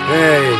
Эй.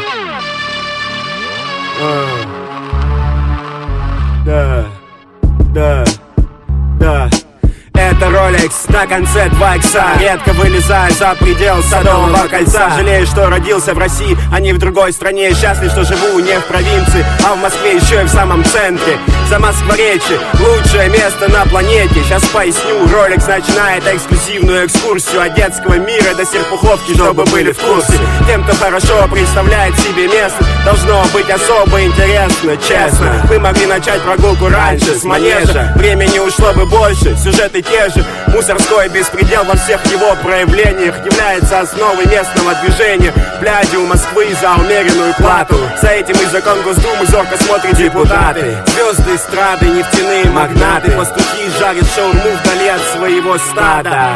Да. Это Rolex, на конце 2 икса. Редко вылезаю за предел Садового кольца. Жалею, что родился в России, а не в другой стране. Счастлив, что живу не в провинции, а в Москве, еще и в самом центре. За Москворечье, лучшее место на планете. Сейчас поясню, Rolex начинает эксклюзивную экскурсию от детского мира до Серпуховки, чтобы были в курсе. Тем, кто хорошо представляет себе место, должно быть особо интересно, честно. Мы могли начать прогулку раньше, с манежа. Времени ушло бы больше, сюжеты те же. Мусорской беспредел во всех его проявлениях является основой местного движения. Пляди у Москвы за умеренную плату. За этим из закон Госдумы зорко смотрят депутаты. Звезды эстрады, нефтяные магнаты. Пастухи жарят шаурму вдали от своего стада.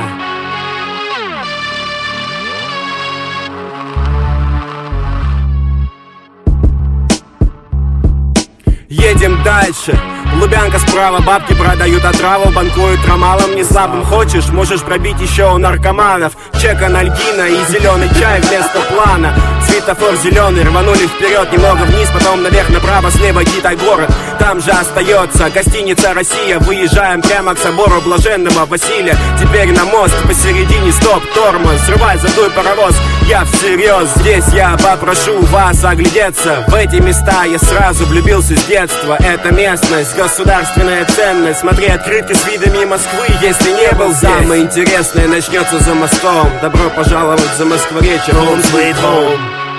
Едем дальше. Лубянка справа, бабки продают отраву, банкуют ромалом не слабым. Хочешь, можешь пробить еще у наркоманов. Чек анальгина и зеленый чай вместо плана. Светофор зеленый, рванули вперед, немного вниз, потом наверх, направо, слева Китай-город. Там же остается гостиница «Россия». Выезжаем прямо к собору Блаженного Василия. Теперь на мост, посередине стоп, тормоз. Срывай, задуй паровоз, я всерьез. Здесь я попрошу вас оглядеться. В эти места я сразу влюбился с детства. Это местность, государственная ценность. Смотри открытки с видами Москвы, если не был здесь. Самое интересное начнется за мостом. Добро пожаловать за Москворечье. Home sweet home.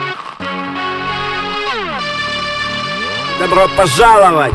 Добро пожаловать!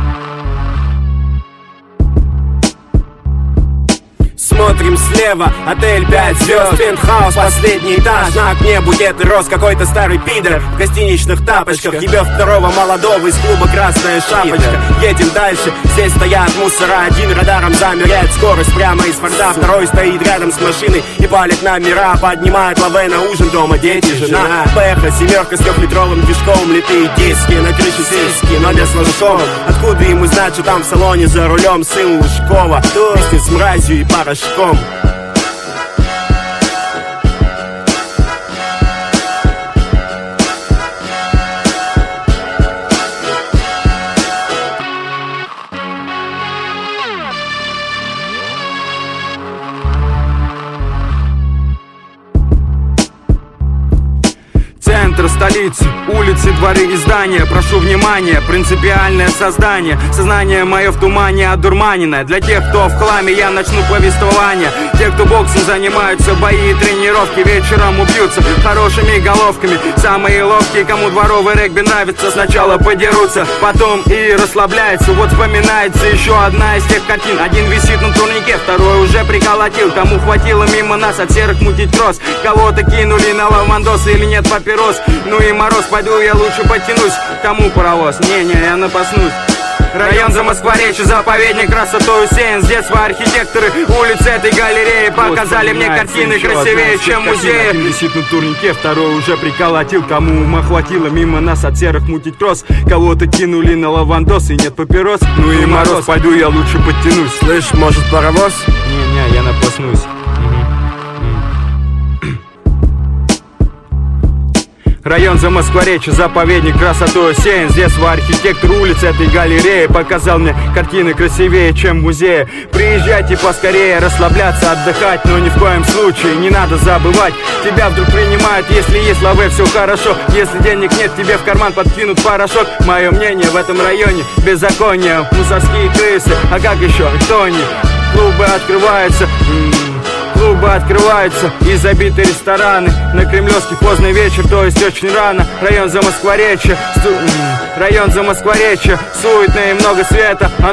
Смотрим слева, отель 5 звезд, пентхаус, последний этаж. На окне букет роз, какой-то старый пидор в гостиничных тапочках. Тебе второго молодого из клуба красная шапочка. Едем дальше, здесь стоят мусора. Один радаром замеряет скорость прямо из Форда. Второй стоит рядом с машиной и палит номера. Поднимает лаве на ужин, дома дети, жена. Бэха, семерка с 3-литровым движком. Литые диски, на крыше сиськи, но без флажков. Откуда ему знать, что там в салоне за рулем сын Лужкова? Вместе с мразью и порошком. Центр столицы, улицы, дворы и здания. Прошу внимания, принципиальное создание. Сознание мое в тумане одурманенное. Для тех, кто в хламе, я начну повествование. Те, кто боксом занимаются, бои и тренировки, вечером убьются хорошими головками. Самые ловкие, кому дворовый регби нравится, сначала подерутся, потом и расслабляются. Вот вспоминается еще одна из тех картин. Один висит на турнике, второй уже приколотил. Кому хватило мимо нас от серых мутить трос. Кого-то кинули на лавандосы или нет папирос. Ну и мороз, пойду я лучше подтянусь. Кому паровоз? Не, я напаснусь. Район за Москворечье, заповедник красотой усеян. С детства архитекторы улицы этой галереи показали мне картины красивее, чем музеи. Один висит на турнике, второй уже приколотил. Кому ума хватило мимо нас от серых мутить трос. Кого-то кинули на лавандос и нет папирос. Ну и мороз, пойду я лучше подтянусь. Слышь, может паровоз? Не, я напаснусь. Район за Москворечье, заповедник красотой усеян. С детства архитектор улицы этой галереи показал мне картины красивее, чем музеи. Приезжайте поскорее, расслабляться, отдыхать. Но ни в коем случае не надо забывать. Тебя вдруг принимают, если есть лаве, все хорошо. Если денег нет, тебе в карман подкинут порошок. Мое мнение, в этом районе беззаконие. Мусорские крысы, а как еще, кто они? Клубы открываются, и забиты рестораны. На Кремлевский поздний вечер, то есть очень рано. Район за Москворечье, суетно и много света.